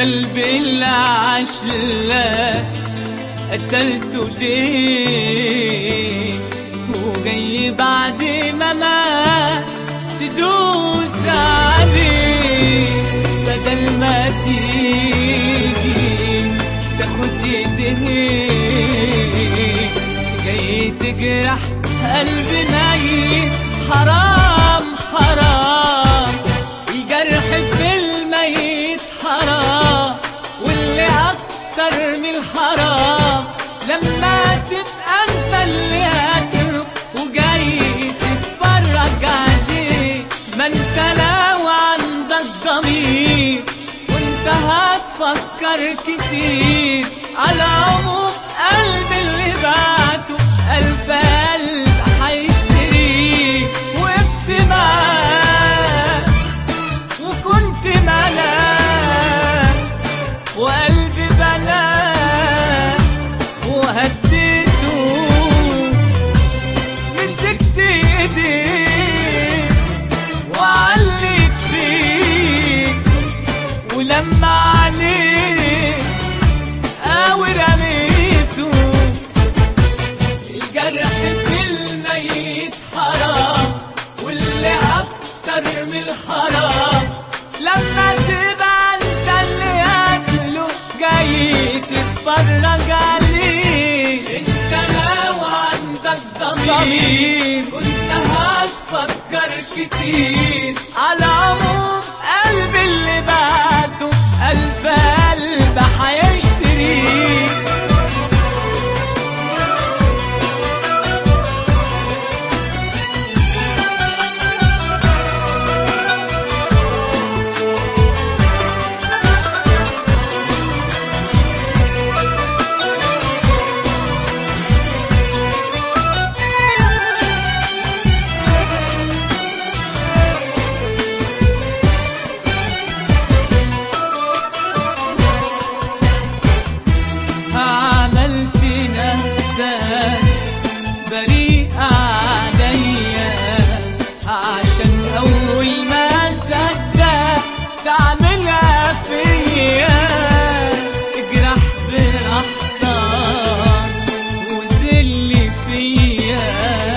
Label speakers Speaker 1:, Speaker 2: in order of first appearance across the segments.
Speaker 1: قلبي اللي عاش لله قتلته ليه؟ وجاي بعد ما مات تدوس عليه، بدل ما تيجي تاخد ايديه جاي تجرح قلبي ميت. حرام حرام الجرح في الميت حرام، واللي اكتر من الحرام لما تبقى انت اللي هتروح وجاي تتفرج عليه. ما انت لو عندك ضمير وانت هتفكر كتير. على العموم قلبي اللي بعته ألف قلب هيشتريه. وقفت معاه وكنت ملاك وقلبي بلاك وهديته، مسكت ايديك وعليت فيك ولما عليك قوي رميته. الجرح في الميت حرام، واللي اكتر من الحرام لما تبقى انت اللي قتله جاي تتفرج عليه. انت لو عندك ضمير كنت هتفكر كتير. على العموم قلبي اللي بعته ألف قلب هيشتريه. عملت نفسك بريء عليا عشان أول ما صدق تعملها فيا. اجرح براحتك وذل فيا،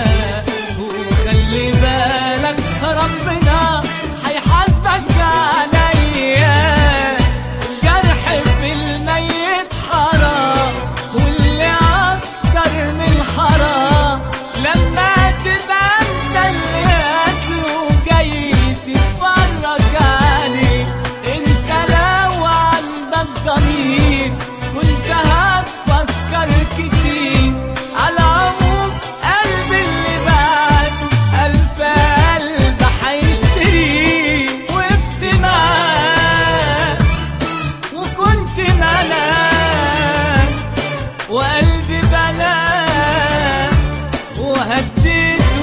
Speaker 1: وخلي بالك ربنا هيحاسبك عليا. الجرح في الميت حرام، واللي اكتر من الحرام لما تبقى انت اللي قتله جاي تتفرج عليه. انت لو عندك ضمير كنت هتفكر كتير. على العموم قلبي اللي بعته ألف قلب هيشتريه. وقفت معاه وكنت ملاك وقلبي بلاك وهديته،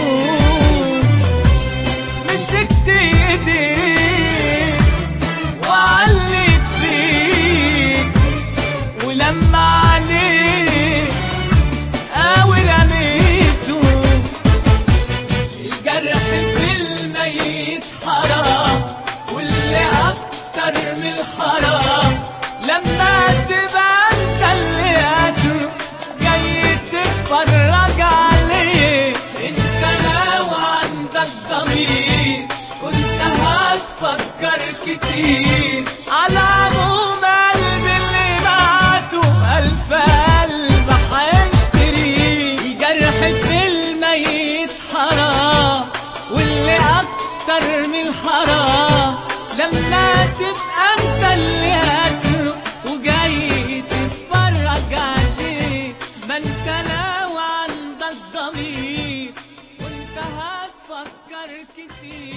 Speaker 1: مسكت ايديك وعليت فيك ولما عليك قوي رميته. الجرح في الميت حرام، واللي اكتر من الحرام لما تبقى انت اللي قتله جاي تتفرج عليه. انت لو عندك ضمير كنت هتفكر كتير. على العموم قلبي اللي بعته ألف قلب هيشتريه. الجرح في الميت حرام، واللي اكتر من الحرام لما تبقى انت اللي هتروح وجاي تتفرج عليه. ما انت لو عندك ضمير كنت هتفكر كتير.